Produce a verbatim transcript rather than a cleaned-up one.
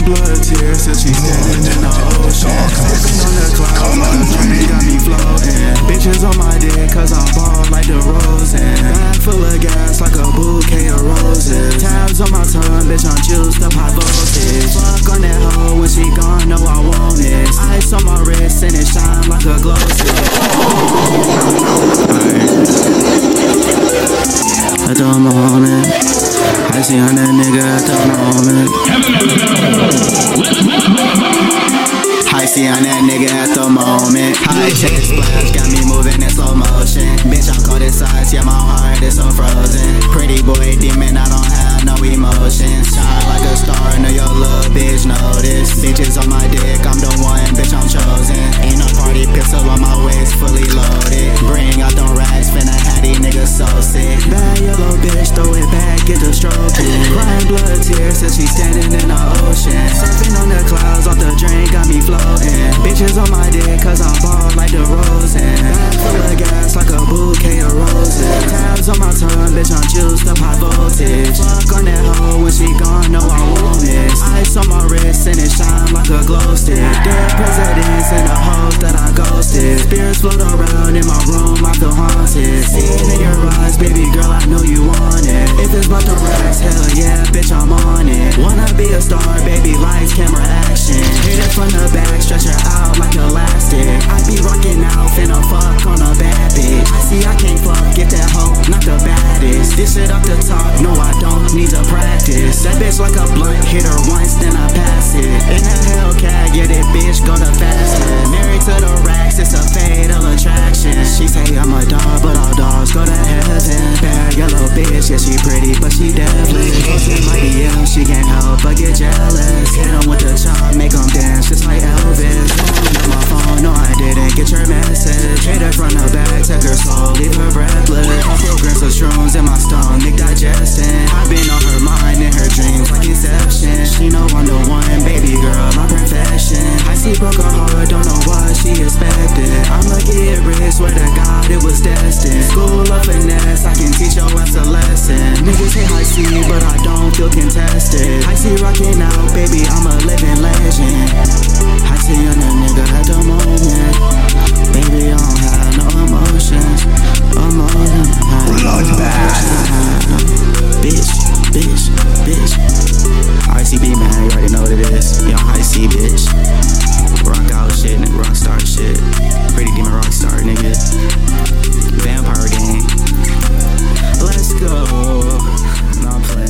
blood tears till she standing in the ocean. Sipping on the clouds, all the drink got me floating. Bitches on my dick cause I'm bald like the DeRozan. Bag full of gas like a bouquet of roses. Tabs on my tongue, bitch I'm juiced up high voltage. Fuck on that hoe when she gone, know I want this. Ice on my wrist and it shine like a glow stick. At the moment, I see on that nigga at the moment. I see on that nigga at the moment. High chest splash got me moving in slow motion. Bitch, I'm cold inside, yeah, my heart is so frozen. Pretty boy demon, I don't have no emotions. Shine like a star, know your little bitch notice. Bitches on my dick, I'm the one, bitch, I'm chosen. Ain't no party pistol on my waist, fully loaded. Bring out them racks, finna have these niggas so sick. Bad yellow bitch, throw it back, get the stroking. Crying blood tears till she standing in the ocean. Surfing on the clouds, off the drink, got me floating. Bitches on my dick cause I'm bald like the DeRozan. Bag full of gas like a bouquet of roses. Tabs on my tongue, bitch I'm juiced up high voltage. Fuck on that hoe when she gone, know I want this. Ice on my wrist and it shine like a glow stick. Dead presidents and the hoes that I ghosted. Spirits float around in my room, I feel haunted. See it in your eyes, baby girl, I know you want it. If it's about the racks, hell yeah, bitch I'm on it. Wanna be a star, baby, lights, camera, action. Hit it from the back, stretch her out like elastic. I be rocking out, finna fuck on a bad bitch. I see I can't fuck, get that hoe, not the baddest. This shit up the top, no I don't need to practice. That bitch like a blunt, hit her once, then I pass it. In that Hellcat, yeah that bitch go the fastest. Married to the racks, it's a fatal attraction. She say I'm a dog, but all dogs go to heaven. Bad yellow bitch, yeah she pretty, but she deadly. In my D M, she can't help but get jealous. Hit 'em with the chop, make 'em dance just like Elvis. Phone on my phone, no I didn't get your message. Hit her from the back, took her soul, leave her breathless. Couple grams of shrooms in my stomach digesting. I've been on her mind in her dreams like Inception. She know I'm the one, baby girl, my profession. I see broke her heart, don't know what she expected. I'ma get rich, swear to God it was destined. School of finesse, I can teach your ass a lesson. Niggas say I see, but I don't feel contested. I see rocking out, baby, I'm a living legend. I see on a nigga at the moment. Baby, I don't have no emotions. Emotions. Bloodbath. Bitch, bitch, bitch. I C B man, you already know what it is. Young I C bitch. Rock out shit, nigga, rock star shit. Pretty demon rock star, nigga. Vampire gang. Let's go. No, I'm playing.